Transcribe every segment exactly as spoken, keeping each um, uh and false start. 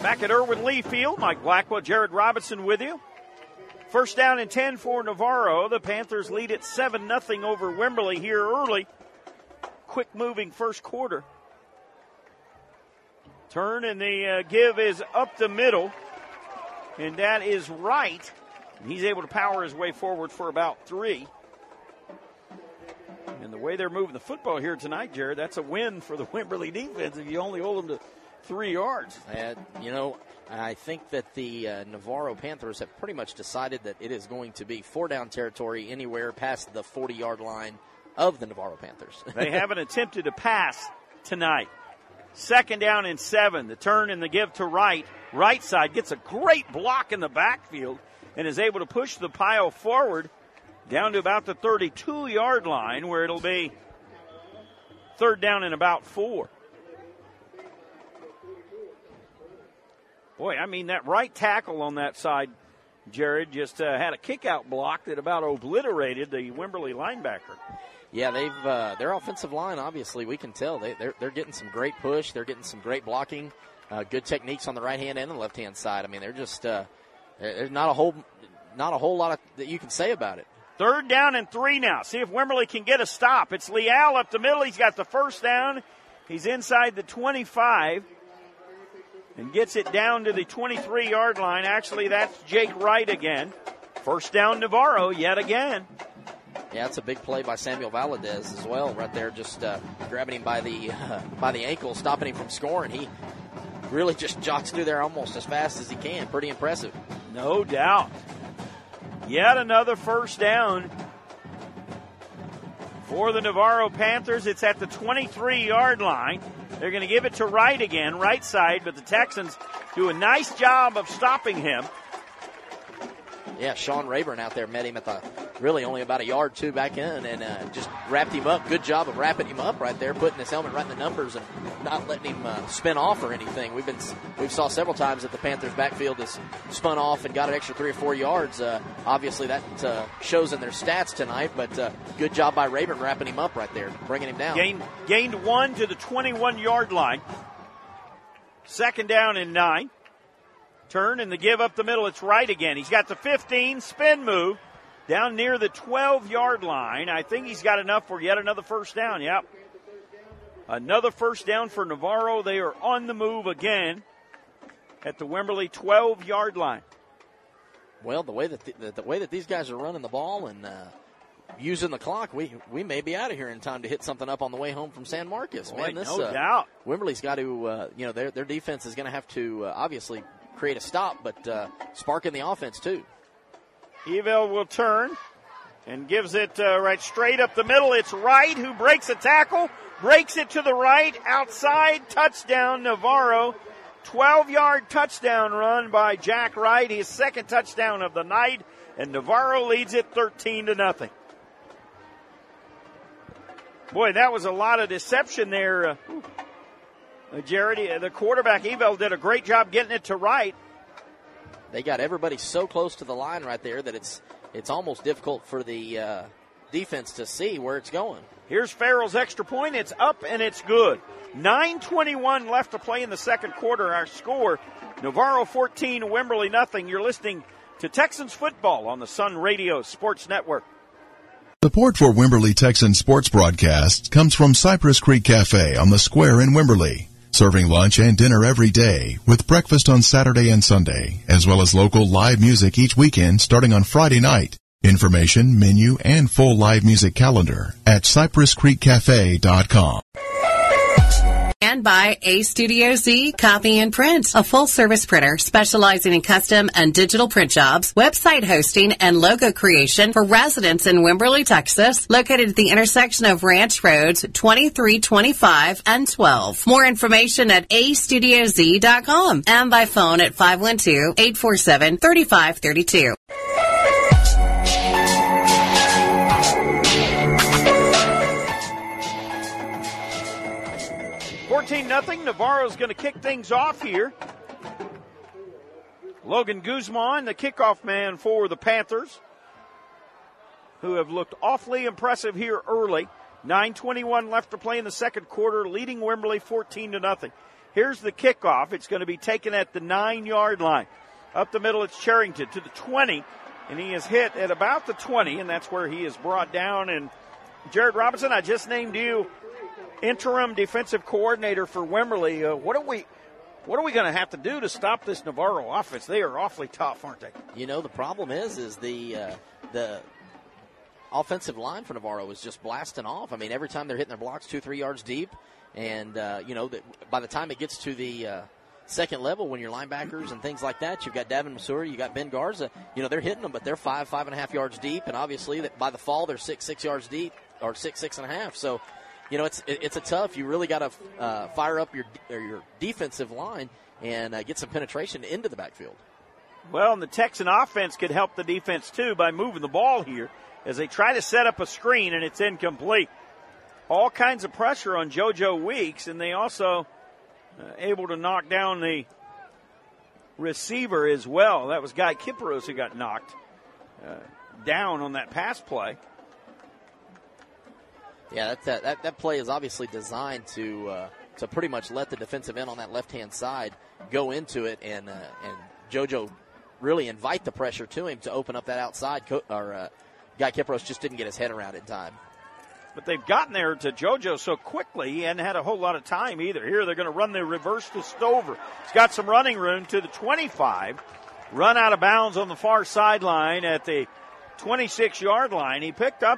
Back at Irwin-Lee Field, Mike Blackwell, Jared Robinson with you. First down and ten for Navarro. The Panthers lead at seven nothing over Wimberley here early. Quick moving first quarter. Turn and the uh, give is up the middle. And that is right. He's able to power his way forward for about three. And the way they're moving the football here tonight, Jared, that's a win for the Wimberley defense if you only hold them to three yards. Uh, you know, I think that the uh, Navarro Panthers have pretty much decided that it is going to be four-down territory anywhere past the forty-yard line of the Navarro Panthers. They haven't attempted to pass tonight. Second down and seven. The turn and the give to right. Right side gets a great block in the backfield and is able to push the pile forward down to about the thirty-two-yard line where it'll be third down and about four. Boy, I mean, that right tackle on that side, Jared, just uh, had a kick-out block that about obliterated the Wimberley linebacker. Yeah, they've uh, their offensive line, obviously, we can tell. They, they're, they're getting some great push. They're getting some great blocking, uh, good techniques on the right-hand and the left-hand side. I mean, they're just uh, – there's not a whole not a whole lot of, that you can say about it. Third down and three now. See if Wimberley can get a stop. It's Leal up the middle. He's got the first down. He's inside the twenty-five. And gets it down to the twenty-three-yard line. Actually, that's Jake Wright again. First down, Navarro yet again. Yeah, it's a big play by Samuel Valadez as well, right there, just uh, grabbing him by the uh, by the ankle, stopping him from scoring. He really just jogs through there almost as fast as he can. Pretty impressive. No doubt. Yet another first down for the Navarro Panthers. It's at the twenty-three-yard line. They're going to give it to Wright again, right side, but the Texans do a nice job of stopping him. Yeah, Sean Rayburn out there met him at the really only about a yard two back in and uh, just wrapped him up. Good job of wrapping him up right there, putting his helmet right in the numbers and not letting him uh, spin off or anything. We've been we've saw several times that the Panthers backfield has spun off and got an extra three or four yards. Uh, obviously that uh, shows in their stats tonight, but uh, good job by Rayburn wrapping him up right there, bringing him down. Gained, gained one to the twenty-one-yard line. Second down and nine. Turn and the give up the middle. It's Wright again. He's got the fifteen, spin move down near the twelve-yard line. I think he's got enough for yet another first down. Yep. Another first down for Navarro. They are on the move again at the Wimberley twelve-yard line. Well, the way that the, the way that these guys are running the ball and uh, using the clock, we we may be out of here in time to hit something up on the way home from San Marcos. Boy, Man, this no uh, doubt. Wimberley's got to, uh, you know, their their defense is going to have to uh, obviously create a stop, but uh, sparking the offense too. Evil will turn and gives it uh, right straight up the middle. It's Wright who breaks a tackle, breaks it to the right, outside, touchdown Navarro. twelve-yard touchdown run by Jack Wright, his second touchdown of the night, and Navarro leads it thirteen to nothing. Boy, that was a lot of deception there. Uh, uh, Jared, uh, the quarterback, Evel, did a great job getting it to Wright. They got everybody so close to the line right there that it's it's almost difficult for the uh, defense to see where it's going. Here's Farrell's extra point. It's up and it's good. nine twenty-one left to play in the second quarter. Our score, Navarro fourteen, Wimberley nothing. You're listening to Texans football on the Sun Radio Sports Network. Support for Wimberley Texans sports broadcasts comes from Cypress Creek Cafe on the square in Wimberley. Serving lunch and dinner every day with breakfast on Saturday and Sunday, as well as local live music each weekend starting on Friday night. Information, menu, and full live music calendar at cypress creek cafe dot com. And by A Studio Z Copy and Print, a full-service printer specializing in custom and digital print jobs, website hosting, and logo creation for residents in Wimberley, Texas, located at the intersection of Ranch Roads twenty-three, twenty-five, and twelve. More information at a studio z dot com and by phone at five one two, eight four seven, three five three two. fourteen nothing. Navarro's going to kick things off here. Logan Guzman, the kickoff man for the Panthers, who have looked awfully impressive here early. nine twenty-one left to play in the second quarter, leading Wimberley fourteen to nothing. Here's the kickoff. It's going to be taken at the nine-yard line. Up the middle, it's Charrington to the twenty, and he is hit at about the twenty, and that's where he is brought down. And Jared Robinson, I just named you interim defensive coordinator for Wimberley. Uh, what are we what are we going to have to do to stop this Navarro offense? They are awfully tough, aren't they? You know, the problem is, is the uh, the offensive line for Navarro is just blasting off. I mean, every time they're hitting their blocks two, three yards deep, and, uh, you know, the, by the time it gets to the uh, second level, when you're linebackers and things like that, you've got Davin Masuri, you got Ben Garza, you know, they're hitting them, but they're five, five and a half yards deep, and obviously that by the fall they're six, six yards deep, or six, six and a half. So, you know, it's it's a tough. You really got to uh, fire up your your defensive line and uh, get some penetration into the backfield. Well, and the Texan offense could help the defense, too, by moving the ball here as they try to set up a screen, and it's incomplete. All kinds of pressure on JoJo Weeks, and they also uh, able to knock down the receiver as well. That was Guy Kiperos who got knocked uh, down on that pass play. Yeah, that that, that, that play is obviously designed to uh, to pretty much let the defensive end on that left-hand side go into it, and uh, and JoJo really invite the pressure to him to open up that outside. Co- or uh, Guy Kiperos just didn't get his head around it in time. But they've gotten there to JoJo so quickly, he hadn't had a whole lot of time either. Here they're going to run the reverse to Stover. He's got some running room to the twenty-five. Run out of bounds on the far sideline at the twenty-six-yard line. He picked up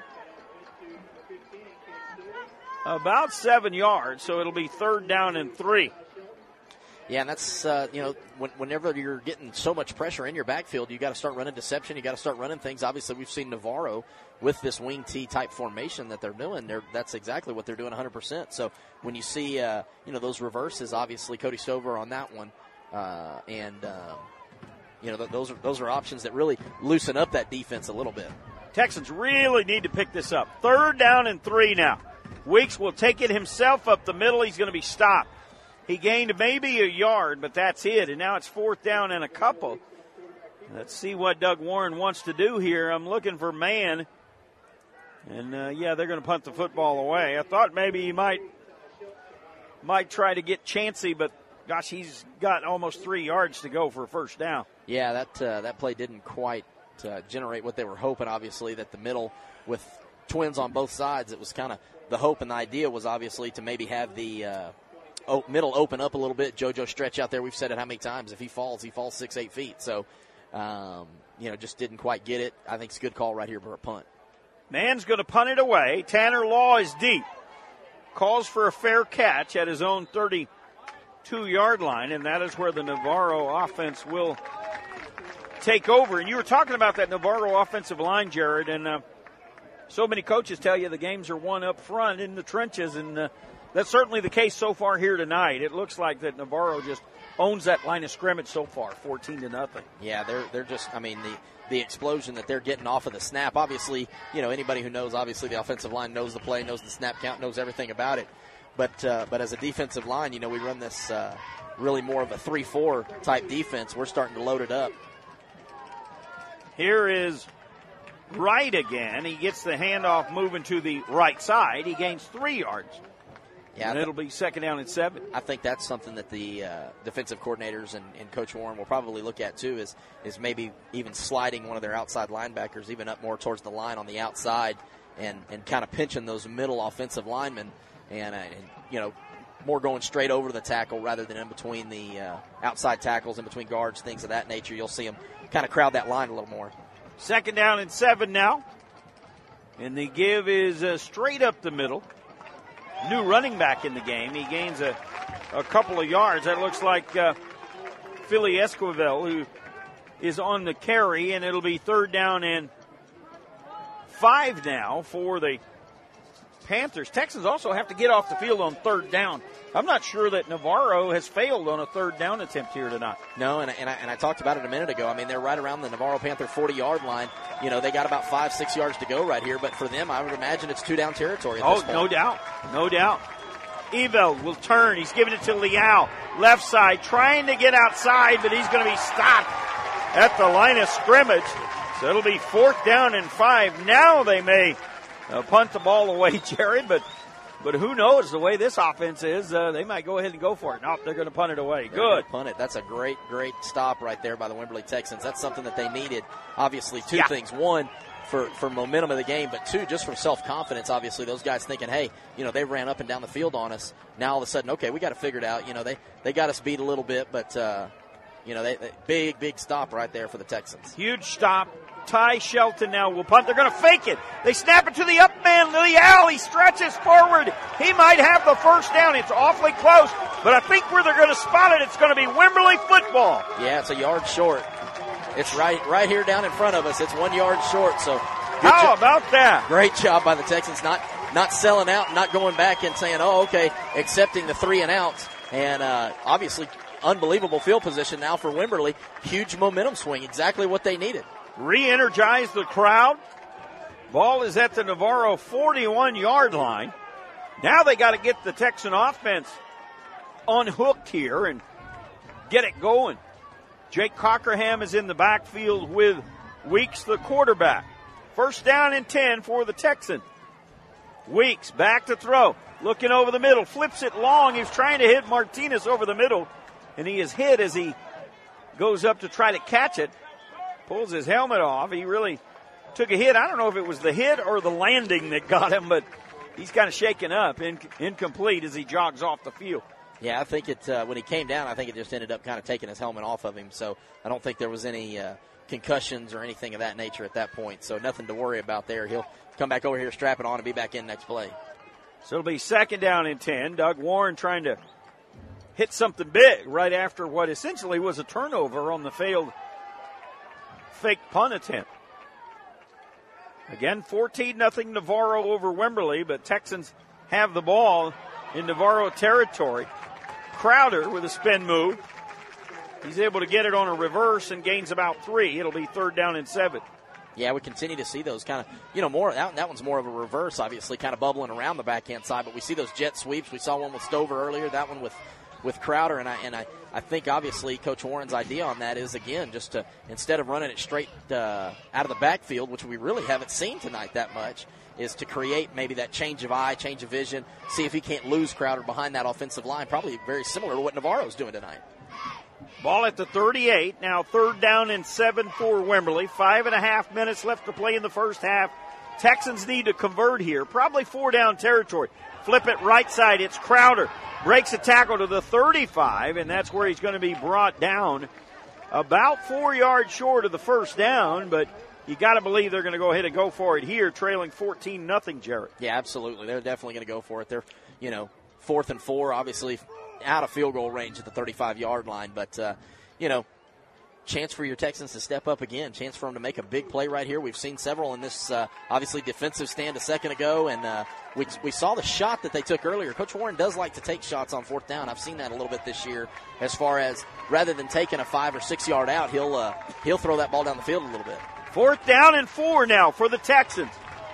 about seven yards, so it'll be third down and three. Yeah, and that's, uh, you know, when, whenever you're getting so much pressure in your backfield, you got to start running deception. You got to start running things. Obviously, we've seen Navarro with this wing T type formation that they're doing. They're, that's exactly what they're doing one hundred percent. So when you see, uh, you know, those reverses, obviously Cody Stover on that one, uh, and, um, you know, th- those are those are options that really loosen up that defense a little bit. Texans really need to pick this up. Third down and three now. Weeks will take it himself up the middle. He's going to be stopped. He gained maybe a yard, but that's it. And now it's fourth down and a couple. Let's see what Doug Warren wants to do here. I'm looking for man. And, uh, yeah, they're going to punt the football away. I thought maybe he might might try to get chancy, but, gosh, he's got almost three yards to go for a first down. Yeah, that uh, that play didn't quite uh, generate what they were hoping, obviously, that the middle with twins on both sides, it was kind of the hope and the idea was obviously to maybe have the uh, – Oh, middle open up a little bit. JoJo stretch out there. We've said it how many times. If he falls, he falls six, eight feet. So, um, you know, just didn't quite get it. I think it's a good call right here for a punt. Man's going to punt it away. Tanner Law is deep. Calls for a fair catch at his own thirty-two-yard line, and that is where the Navarro offense will take over. And you were talking about that Navarro offensive line, Jared, and uh, so many coaches tell you the games are won up front in the trenches, and uh, that's certainly the case so far here tonight. It looks like that Navarro just owns that line of scrimmage so far, fourteen to nothing. Yeah, they're they're just, I mean, the, the explosion that they're getting off of the snap. Obviously, you know, anybody who knows, obviously the offensive line knows the play, knows the snap count, knows everything about it. But uh, but as a defensive line, you know, we run this uh, really more of a three four type defense. We're starting to load it up. Here is Wright again. He gets the handoff moving to the right side. He gains three yards. Yeah, and it'll be second down and seven. I think that's something that the uh, defensive coordinators and, and Coach Warren will probably look at, too, is is maybe even sliding one of their outside linebackers even up more towards the line on the outside and, and kind of pinching those middle offensive linemen and, uh, and, you know, more going straight over the tackle rather than in between the uh, outside tackles, in between guards, things of that nature. You'll see them kind of crowd that line a little more. Second down and seven now. And the give is uh, straight up the middle. New running back in the game. He gains a, a couple of yards. That looks like uh, Philly Esquivel, who is on the carry, and it'll be third down and five now for the Panthers. Texans also have to get off the field on third down. I'm not sure that Navarro has failed on a third down attempt here tonight. No, and, and, I, and I talked about it a minute ago. I mean, they're right around the Navarro Panther forty-yard line. You know, they got about five, six yards to go right here, but for them, I would imagine it's two-down territory at oh, this point. no doubt. No doubt. Evel will turn. He's giving it to Leal. Left side, trying to get outside, but he's going to be stopped at the line of scrimmage. So it'll be fourth down and five. Now they may uh, punt the ball away, Jared, but But who knows, the way this offense is, uh, they might go ahead and go for it. Nope, they're going to punt it away. They're Good. Punt it. That's a great, great stop right there by the Wimberley Texans. That's something that they needed. Obviously, two yeah. things. One, for, for momentum of the game, but two, just for self-confidence, obviously, those guys thinking, hey, you know, they ran up and down the field on us. Now, all of a sudden, okay, we got to figure it out. You know, they, they got us beat a little bit, but, uh, you know, they, they big, big stop right there for the Texans. Huge stop. Ty Shelton now will punt. They're going to fake it. They snap it to the up man. Leal, he stretches forward. He might have the first down. It's awfully close, but I think where they're going to spot it, it's going to be Wimberley football. Yeah, it's a yard short. It's right right here down in front of us. It's one yard short, so good how jo- about that? Great job by the Texans, not not selling out, not going back and saying, oh, okay, accepting the three and outs. And uh, obviously, unbelievable field position now for Wimberley. Huge momentum swing, exactly what they needed. Re-energize the crowd. Ball is at the Navarro forty-one-yard line. Now they got to get the Texan offense unhooked here and get it going. Jake Cockerham is in the backfield with Weeks, the quarterback. First down and ten for the Texans. Weeks back to throw. Looking over the middle. Flips it long. He's trying to hit Martinez over the middle. And he is hit as he goes up to try to catch it. Pulls his helmet off. He really took a hit. I don't know if it was the hit or the landing that got him, but he's kind of shaken up, in, incomplete as he jogs off the field. Yeah, I think it, uh, when he came down, I think it just ended up kind of taking his helmet off of him. So I don't think there was any uh, concussions or anything of that nature at that point. So nothing to worry about there. He'll come back over here, strap it on, and be back in next play. So it'll be second down and ten. Doug Warren trying to hit something big right after what essentially was a turnover on the failed fake punt attempt. Again, fourteen nothing Navarro over Wimberley, but Texans have the ball in Navarro territory. Crowder with a spin move. He's able to get it on a reverse and gains about three. It'll be third down and seven. Yeah, we continue to see those kind of, you know, more, that, that one's more of a reverse, obviously, kind of bubbling around the backhand side, but we see those jet sweeps. We saw one with Stover earlier, that one with with Crowder, and I and I, I think obviously Coach Warren's idea on that is, again, just to, instead of running it straight uh, out of the backfield, which we really haven't seen tonight that much, is to create maybe that change of eye, change of vision, see if he can't lose Crowder behind that offensive line, probably very similar to what Navarro's doing tonight. Ball at the thirty-eight, now third down and seven for Wimberley. Five and a half minutes left to play in the first half. Texans need to convert here, probably four down territory. Flip it right side, it's Crowder. Breaks a tackle to the thirty-five, and that's where he's going to be brought down about four yards short of the first down, but you got to believe they're going to go ahead and go for it here, trailing fourteen nothing, Jarrett. Yeah, absolutely. They're definitely going to go for it. They're, you know, fourth and four, obviously out of field goal range at the thirty-five-yard line, but, uh, you know, chance for your Texans to step up again, chance for them to make a big play right here. We've seen several in this, uh, obviously, defensive stand a second ago, and uh, we, we saw the shot that they took earlier. Coach Warren does like to take shots on fourth down. I've seen that a little bit this year as far as rather than taking a five- or six-yard out, he'll uh, he'll throw that ball down the field a little bit. Fourth down and four now for the Texans.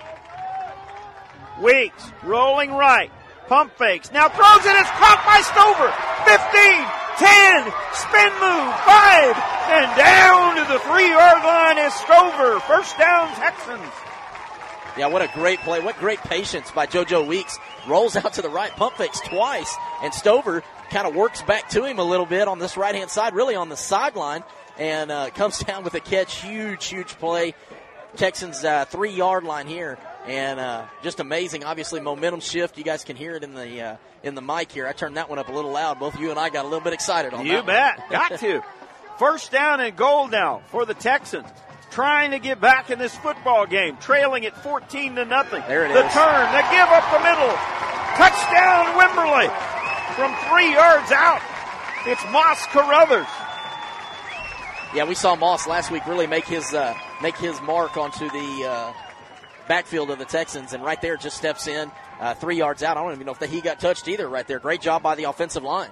Weeks rolling right. Pump fakes. Now throws it. It's caught by Stover. fifteen, ten, spin move, five, and down to the three-yard line is Stover. First down, Texans. Yeah, what a great play. What great patience by JoJo Weeks. Rolls out to the right, pump fakes twice, and Stover kind of works back to him a little bit on this right-hand side, really on the sideline, and uh, comes down with a catch. Huge, huge play. Texans uh, three-yard line here. And uh, just amazing, obviously, momentum shift. You guys can hear it in the uh, in the mic here. I turned that one up a little loud. Both you and I got a little bit excited on you that. You bet. Got to. First down and goal now for the Texans. Trying to get back in this football game. Trailing at fourteen to nothing. There it the is. turn. The give up the middle. Touchdown, Wimberley. From three yards out, it's Moss Carruthers. Yeah, we saw Moss last week really make his uh, make his mark onto the uh, backfield of the Texans, and right there just steps in uh, three yards out. I don't even know if he got touched either right there. Great job by the offensive line.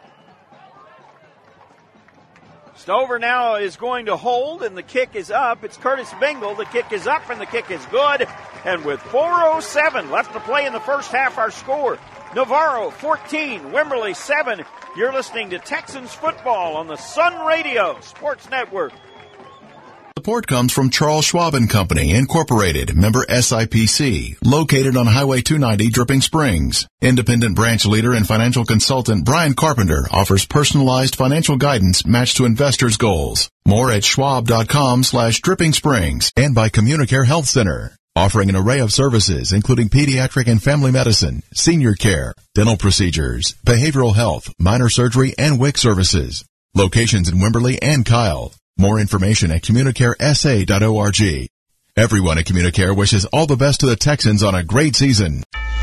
Stover now is going to hold, and the kick is up. It's Curtis Bingle. The kick is up, and the kick is good. And with four oh seven left to play in the first half, our score, Navarro fourteen, Wimberley seven. You're listening to Texans football on the Sun Radio Sports Network. The Support comes from Charles Schwab and Company, Incorporated, member S I P C, located on Highway two ninety, Dripping Springs. Independent branch leader and financial consultant Brian Carpenter offers personalized financial guidance matched to investors' goals. More at schwab.com slash dripping springs and by Communicare Health Center, offering an array of services including pediatric and family medicine, senior care, dental procedures, behavioral health, minor surgery, and W I C services. Locations in Wimberley and Kyle. More information at communicare s a dot org. Everyone at Communicare wishes all the best to the Texans on a great season.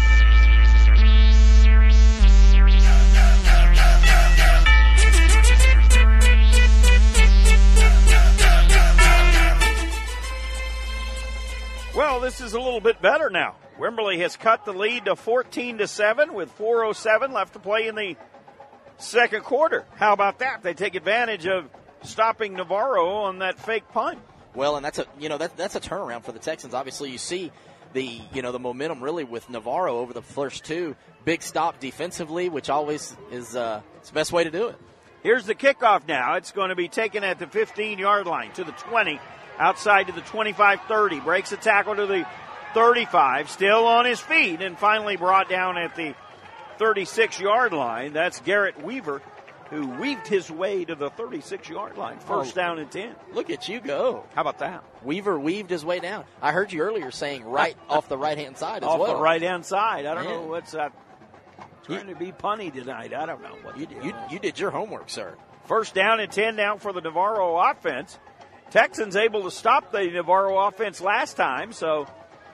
Well, this is a little bit better now. Wimberley has cut the lead to fourteen to seven with four oh seven left to play in the second quarter. How about that? They take advantage of stopping Navarro on that fake punt. Well, and that's a you know that that's a turnaround for the Texans. Obviously, you see the you know the momentum really with Navarro over the first two. Big stop defensively, which always is uh, it's the best way to do it. Here's the kickoff now. It's going to be taken at the fifteen-yard line to the twenty, outside to the twenty-five thirty. Breaks a tackle to the thirty-five, still on his feet, and finally brought down at the thirty-six-yard line. That's Garrett Weaver, who weaved his way to the thirty-six-yard line. First oh, down and ten. Look at you go. How about that? Weaver weaved his way down. I heard you earlier saying right off the right-hand side as off well. Off the right-hand side. I don't Man. know what's that. Trying to be punny tonight. I don't know what you, to do. You, you did your homework, sir. First down and ten now for the Navarro offense. Texans able to stop the Navarro offense last time, so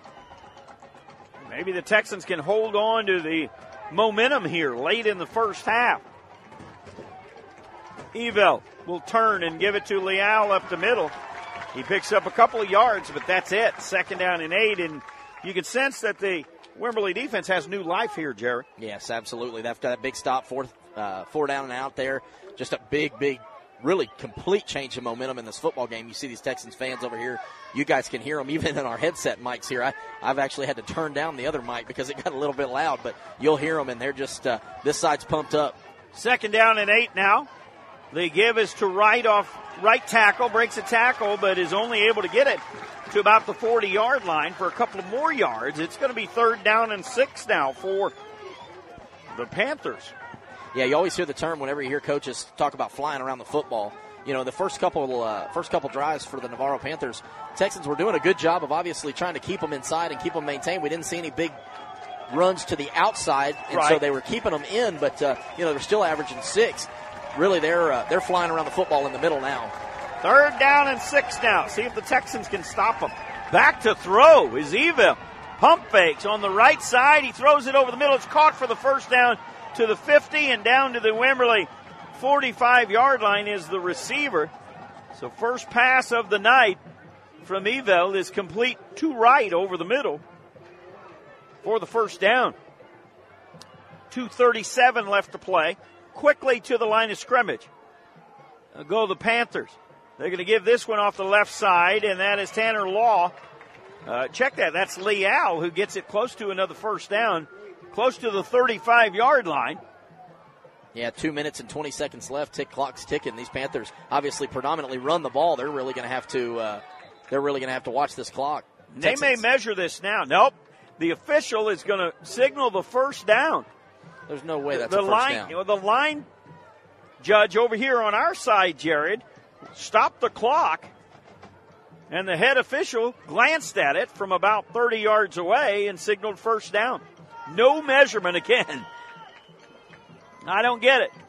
maybe the Texans can hold on to the momentum here late in the first half. Evel will turn and give it to Leal up the middle. He picks up a couple of yards, but that's it. Second down and eight, and you can sense that the Wimberley defense has new life here, Jerry. Yes, absolutely. They've got a big stop, fourth, uh, four down and out there. Just a big, big, really complete change of momentum in this football game. You see these Texans fans over here. You guys can hear them even in our headset mics here. I, I've actually had to turn down the other mic because it got a little bit loud, but you'll hear them, and they're just, uh, this side's pumped up. Second down and eight now. The give is to right off right tackle, breaks a tackle, but is only able to get it to about the forty-yard line for a couple of more yards. It's going to be third down and six now for the Panthers. Yeah, you always hear the term whenever you hear coaches talk about flying around the football. You know, the first couple uh, first couple drives for the Navarro Panthers, Texans were doing a good job of obviously trying to keep them inside and keep them maintained. We didn't see any big runs to the outside, and right. so they were keeping them in, but, uh, you know, they're still averaging six. Really, they're uh, they're flying around the football in the middle now. Third down and six now. See if the Texans can stop them. Back to throw is Evil. Pump fakes on the right side. He throws it over the middle. It's caught for the first down to the fifty and down to the Wimberley forty-five-yard line is the receiver. So first pass of the night from Evil is complete to right over the middle for the first down. two thirty-seven left to play. Quickly to the line of scrimmage. They'll go the Panthers. They're going to give this one off the left side, and that is Tanner Law. Uh, check that. That's Leal who gets it close to another first down, close to the thirty-five-yard line. Yeah, two minutes and twenty seconds left. Tick clock's ticking. These Panthers obviously predominantly run the ball. They're really going to have to. Uh, they're really going to have to watch this clock. They Texans. may measure this now. Nope. The official is going to signal the first down. There's no way that's the a first line, down. You know, the line judge over here on our side, Jared, stopped the clock, and the head official glanced at it from about thirty yards away and signaled first down. No measurement again. I don't get it.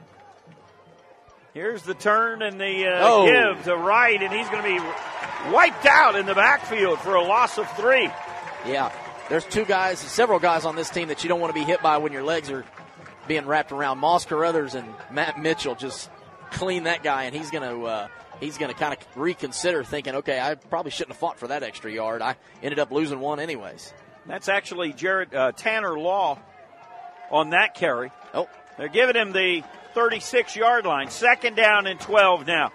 Here's the turn and the uh, oh. give to right, and he's going to be wiped out in the backfield for a loss of three. Yeah. There's two guys, several guys on this team that you don't want to be hit by when your legs are being wrapped around. Moss Carruthers and Matt Mitchell just clean that guy, and he's going to uh, he's going to kind of reconsider thinking, okay, I probably shouldn't have fought for that extra yard. I ended up losing one anyways. That's actually Jared uh, Tanner Law on that carry. Oh, they're giving him the thirty-six-yard line. Second down and twelve now.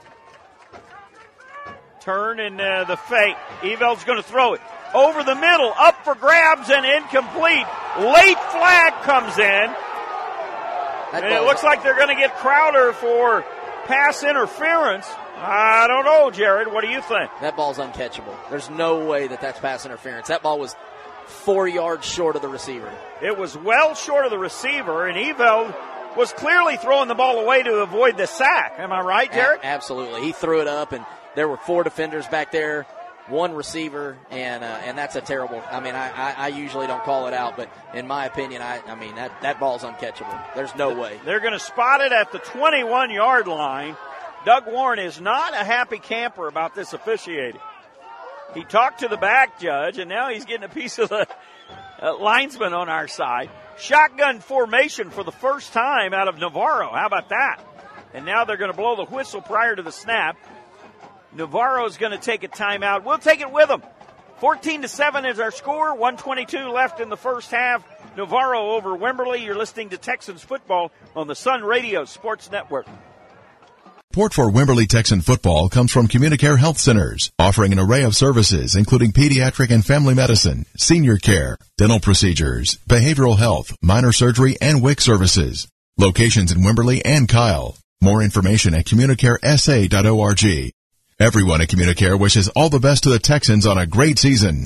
Turn and uh, the fake. Evel's going to throw it. Over the middle, up for grabs and incomplete. Late flag comes in. And it looks like they're going to get Crowder for pass interference. I don't know, Jared. What do you think? That ball's uncatchable. There's no way that that's pass interference. That ball was four yards short of the receiver. It was well short of the receiver, and Eveld was clearly throwing the ball away to avoid the sack. Am I right, Jared? A- absolutely. He threw it up, and there were four defenders back there, one receiver, and uh, and that's a terrible. I mean, I, I, I usually don't call it out, but in my opinion, I, I mean, that, that ball's uncatchable. There's no way. They're going to spot it at the twenty-one-yard line. Doug Warren is not a happy camper about this officiating. He talked to the back judge, and now he's getting a piece of the uh, linesman on our side. Shotgun formation for the first time out of Navarro. How about that? And now they're going to blow the whistle prior to the snap. Navarro's going to take a timeout. We'll take it with him. fourteen to seven is our score. one twenty-two left in the first half. Navarro over Wimberley. You're listening to Texans football on the Sun Radio Sports Network. Support for Wimberley Texan football comes from Communicare Health Centers, offering an array of services including pediatric and family medicine, senior care, dental procedures, behavioral health, minor surgery, and W I C services. Locations in Wimberley and Kyle. More information at communicare s a dot org. Everyone at Communicare wishes all the best to the Texans on a great season.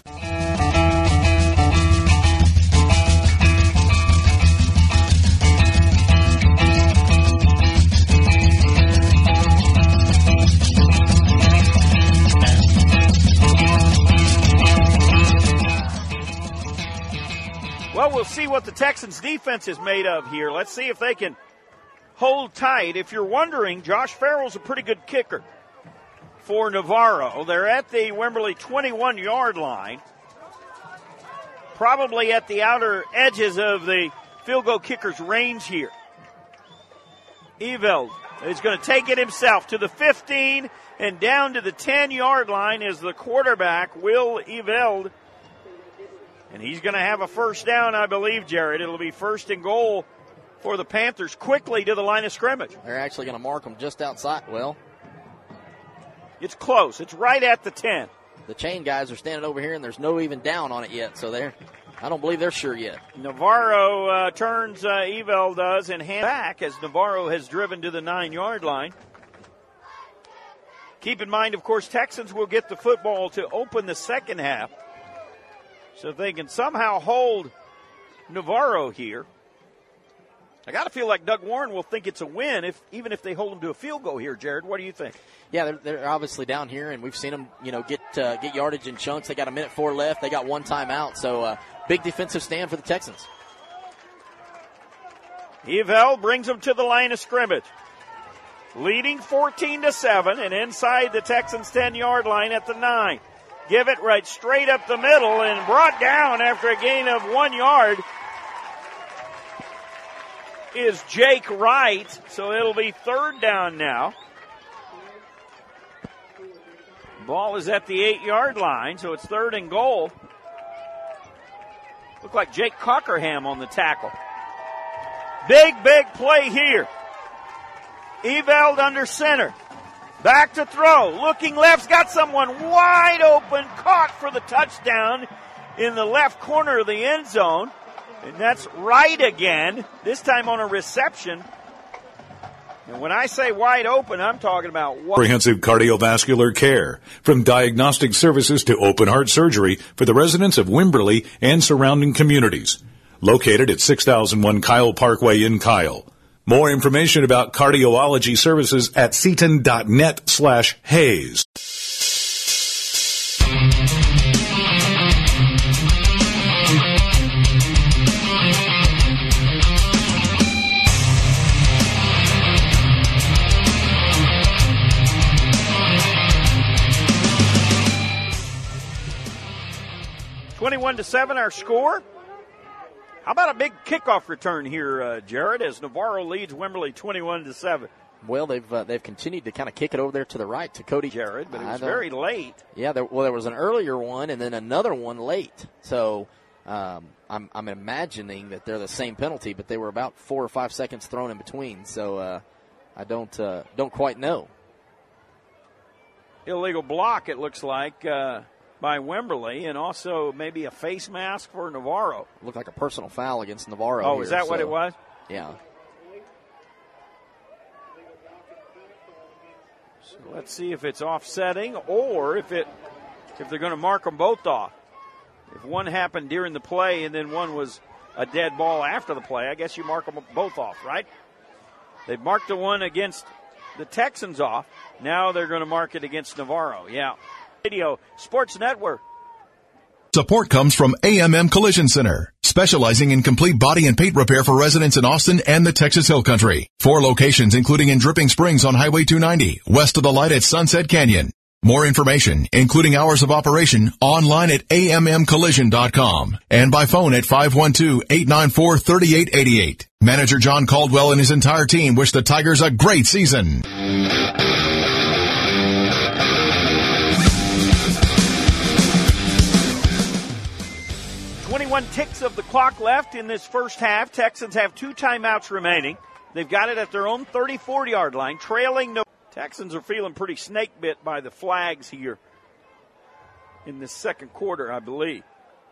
Well, we'll see what the Texans defense is made of here. Let's see if they can hold tight. If you're wondering, Josh Farrell's a pretty good kicker for Navarro. They're at the Wimberley twenty-one-yard line, probably at the outer edges of the field goal kicker's range here. Eveld is going to take it himself to the fifteen and down to the ten-yard line is the quarterback, Will Eveld. And he's going to have a first down, I believe, Jared. It'll be first and goal for the Panthers quickly to the line of scrimmage. They're actually going to mark them just outside. Well, it's close. It's right at the ten. The chain guys are standing over here, and there's no even down on it yet. So they're, I don't believe they're sure yet. Navarro uh, turns, uh, Eveld does, and hand back as Navarro has driven to the nine-yard line. Keep in mind, of course, Texans will get the football to open the second half. So if they can somehow hold Navarro here, I got to feel like Doug Warren will think it's a win, if even if they hold him to a field goal here. Jared, what do you think? Yeah, they're, they're obviously down here, and we've seen them, you know, get uh, get yardage in chunks. They got a minute four left. They got one timeout. So uh, big defensive stand for the Texans. Eveld brings them to the line of scrimmage, leading fourteen to seven, and inside the Texans' ten-yard line at the nine. Give it right straight up the middle and brought down after a gain of one yard is Jake Wright. So it'll be third down now. Ball is at the eight-yard line, so it's third and goal. Look like Jake Cockerham on the tackle. Big, big play here. Eveld under center. Back to throw. Looking left's got someone wide open. Caught for the touchdown in the left corner of the end zone. And that's Wright again, this time on a reception. And when I say wide open, I'm talking about wide. Comprehensive cardiovascular care, from diagnostic services to open heart surgery for the residents of Wimberley and surrounding communities. Located at six thousand one Kyle Parkway in Kyle. More information about cardiology services at seaton.net slash Hayes. twenty-one to seven our score. How about a big kickoff return here, uh, Jared, as Navarro leads Wimberley twenty-one to seven? Well, they've uh, they've continued to kind of kick it over there to the right to Cody Jared, but it was very late. Yeah, there, well, there was an earlier one and then another one late. So um, I'm I'm imagining that they're the same penalty, but they were about four or five seconds thrown in between. So uh, I don't uh, don't quite know. Illegal block, it looks like. Uh, by Wimberley, and also maybe a face mask for Navarro. Looked like a personal foul against Navarro. Oh, here, is that so, what it was? Yeah. So let's see if it's offsetting or if it if they're going to mark them both off. If one happened during the play and then one was a dead ball after the play, I guess you mark them both off, right? They've marked the one against the Texans off. Now they're going to mark it against Navarro. Yeah. Radio Sports Network. Support comes from A M M Collision Center, specializing in complete body and paint repair for residents in Austin and the Texas Hill Country. Four locations, including in Dripping Springs on Highway two ninety, west of the light at Sunset Canyon. More information, including hours of operation, online at A M M collision dot com and by phone at five one two, eight nine four, three eight eight eight. Manager John Caldwell and his entire team wish the Tigers a great season. twenty-one ticks of the clock left in this first half. Texans have two timeouts remaining. They've got it at their own thirty-four-yard line, trailing no. Texans are feeling pretty snake bit by the flags here in the second quarter, I believe,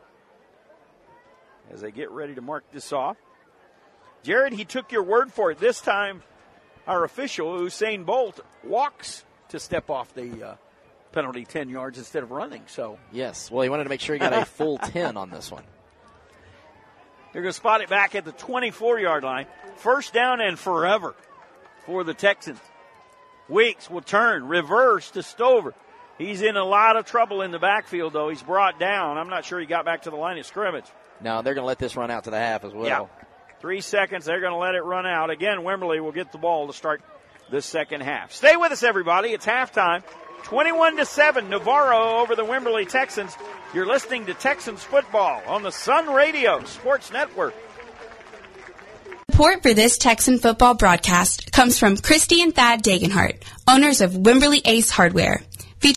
as they get ready to mark this off. Jared, he took your word for it. This time, our official, Usain Bolt, walks to step off the uh, penalty ten yards instead of running. So yes, well, he wanted to make sure he got a full ten on this one. They're going to spot it back at the twenty-four-yard line. First down and forever for the Texans. Weeks will turn, reverse to Stover. He's in a lot of trouble in the backfield, though. He's brought down. I'm not sure he got back to the line of scrimmage. No, they're going to let this run out to the half as well. Yeah. Three seconds. They're going to let it run out. Again, Wimberley will get the ball to start the second half. Stay with us, everybody. It's halftime. twenty-one to seven, Navarro over the Wimberley Texans. You're listening to Texans football on the Sun Radio Sports Network. Support for this Texan football broadcast comes from Christy and Thad Dagenhart, owners of Wimberley Ace Hardware. Fe-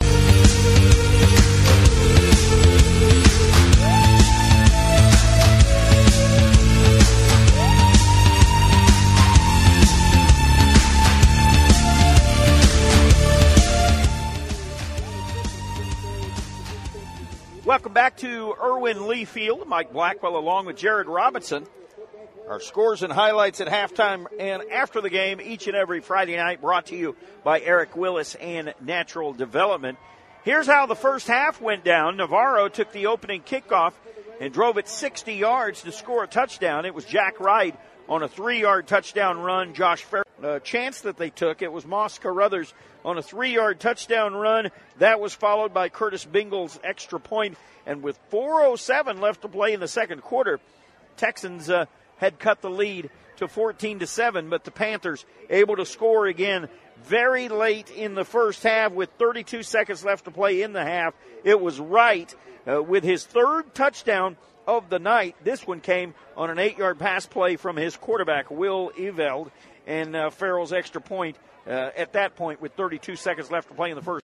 Welcome back to Irwin Lee Field. Mike Blackwell along with Jared Robinson. Our scores and highlights at halftime and after the game each and every Friday night, brought to you by Eric Willis and Natural Development. Here's how the first half went down. Navarro took the opening kickoff and drove it sixty yards to score a touchdown. It was Jack Wright on a three-yard touchdown run. Josh Farrell, a chance that they took, it was Moss Carruthers on a three-yard touchdown run. That was followed by Curtis Bingle's extra point. And with four oh seven left to play in the second quarter, Texans uh, had cut the lead to fourteen to seven, but the Panthers able to score again very late in the first half with thirty-two seconds left to play in the half. It was Wright uh, with his third touchdown of the night. This one came on an eight-yard pass play from his quarterback, Will Eveld, and uh, Farrell's extra point uh, at that point with thirty-two seconds left to play in the first.